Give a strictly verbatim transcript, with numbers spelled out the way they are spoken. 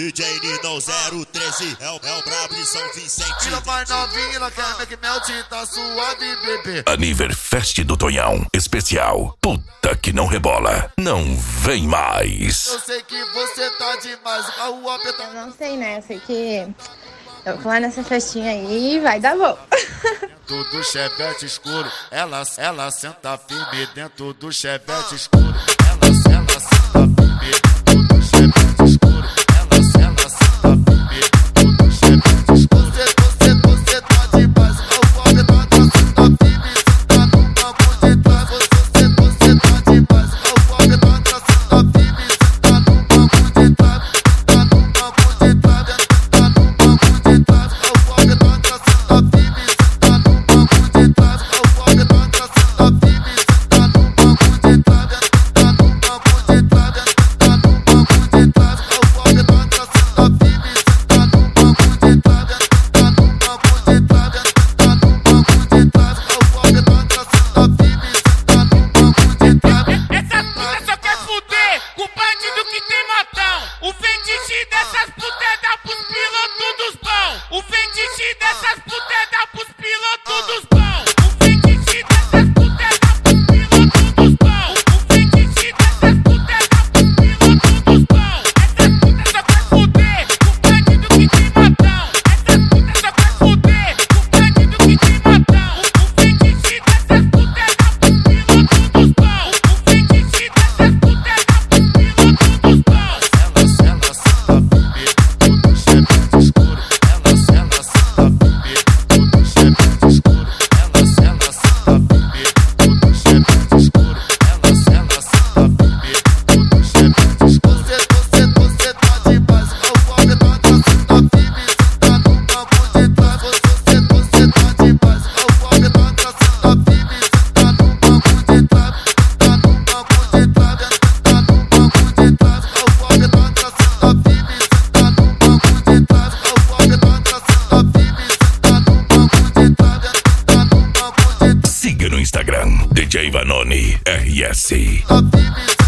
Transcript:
D J Nino zero treze é o, é o brabo de São Vicente. Tira mais novinha, ela quer make melt, tá suave, bebê. Aniverfest do Tonhão, especial. Puta que não rebola, não vem mais. Eu sei que você tá demais, o carro apertado. Eu não sei, né? Eu sei que eu vou lá nessa festinha aí e vai dar bom. Dentro do chevette escuro, ela, ela senta firme dentro do chevette escuro. Ela, ela senta firme dentro do chevette escuro. Ela, ela senta firme dentro do chevette escuro. Você, você, você tá demais, o carro apertado, senta firme, senta no banco de trás. Você, você tá demais, o carro apertado, senta firme, senta no banco de trás. Senta no banco de trás, senta no banco de trás. O carro apertado, senta firme, senta no banco de trás. O carro apertado, senta firme, senta no banco de trás. Senta no banco de trás, senta no banco de trás. O carro apertado, senta firme, senta no banco de trás. Senta no banco de trás, senta no banco de trás. O carro apertado, senta firme, senta no banco de trás. Essas putas só quer fuder com o bandido que tem motão. O fetiche dessas putas é dar pros pilotos dos bons. O fetiche dessas putas é dar pros pilotos dos bons. O fetiche dessas putas é dar pros pilotos dos bons. O fetiche dessas putas é dar pros pilotos dos bons. Essas putas só quer fuder com o bandido que tem motão. Essas putas só quer fuder com o bandido que tem motão. O fetiche dessas putas é dar pros pilotos dos bons. O fetiche dessas putas é dar pros pilotos dos bons. Ela, ela senta firme dentro do chevette escuro. Ela, ela senta firme dentro do chevette escuro. Ela, ela senta firme dentro do chevette escuro. Ela, ela senta firme dentro do chevette escuro. Você, você, você tá demais, o carro apertado, senta firme, senta no banco de trás. Você, você tá demais, o carro apertado, senta firme, senta no banco de trás. Senta no banco de trás, senta no banco de trás. O carro apertado, senta firme, senta no banco de trás. O carro apertado, senta firme, senta no banco de trás. Senta no banco de trás. Siga no Instagram, D J Vanoni R S. Senta firme,